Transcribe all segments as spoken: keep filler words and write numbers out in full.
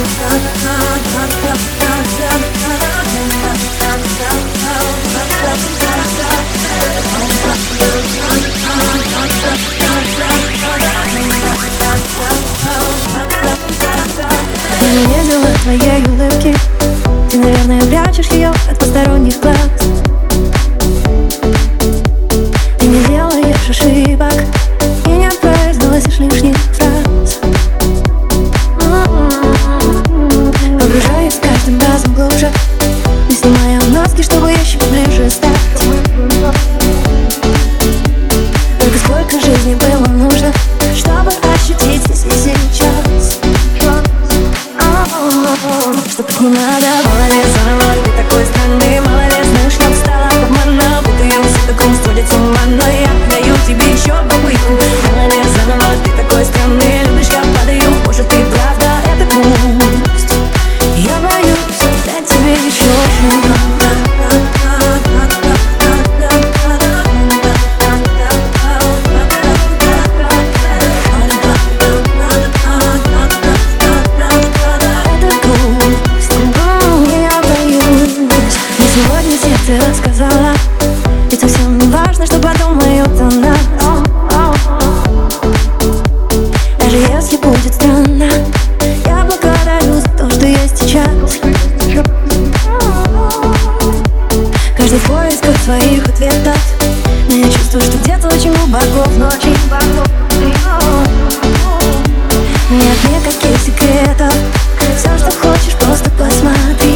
Я не видела твоей улыбки. Ты, наверное, прячешь ее от посторонних глаз. Ты не делаешь ошибок и не произносишь лишних фраз. Погружаюсь каждым разом глубже, не снимая маски, чтобы еще ближе стать. Только сколько жизни было нужно, чтобы ощутить здесь и сейчас. Что так не надо, мало ли заново, ты такой странный, мало ли знаешь, я устала от обмана, путаюсь в таком сходит с ума, но я даю тебе еще попытку. Мало ли заново, ты такой странный, любишь, я падаю, может ты правда, это грусть. Я боюсь дать тебе еще шанс. Ты рассказала, ведь совсем не важно, что подумают о нас. Даже если будет странно, я благодарю за то, что есть сейчас. Каждый в поисках своих ответов, но я чувствую, что где-то очень глубоко в ночи нет никаких секретов. Все, что хочешь, просто посмотри.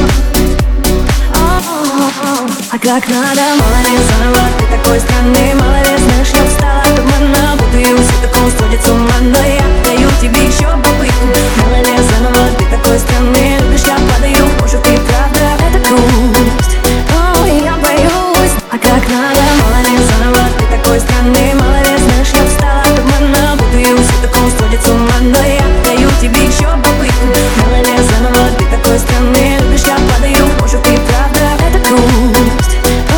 А как надо, мало ли заново, ты такой странный, мало ли знаешь, я устала от обмана, путаюсь в таком сходит с ума, но я даю тебе еще попытку. Мало ли заново, ты такой странный, любишь, я падаю, может ты правда, это грусть. О, я боюсь. А как надо, мало ли заново, ты такой странный, мало ли знаешь, я устала от обмана, путаюсь в таком сходит с ума, но я даю тебе еще попытку. Мало ли заново, ты такой странный, любишь, я падаю, может ты правда, это грусть.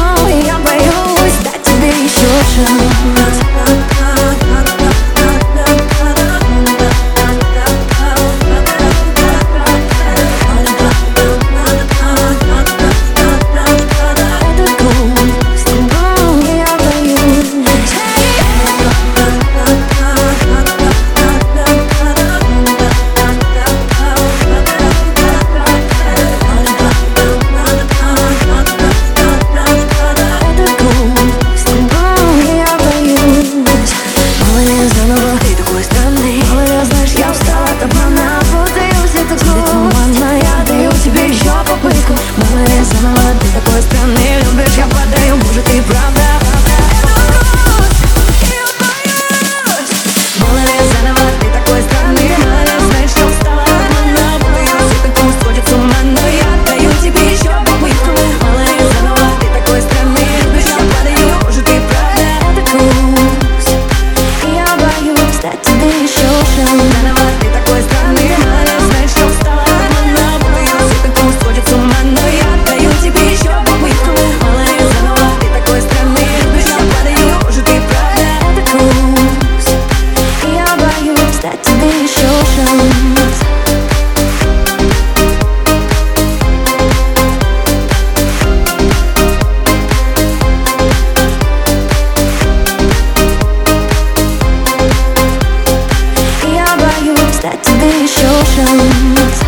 Дать тебе еще шанс.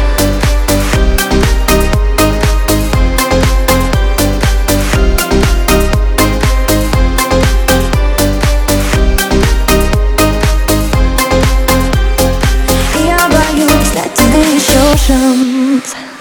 Я боюсь дать тебе еще шанс.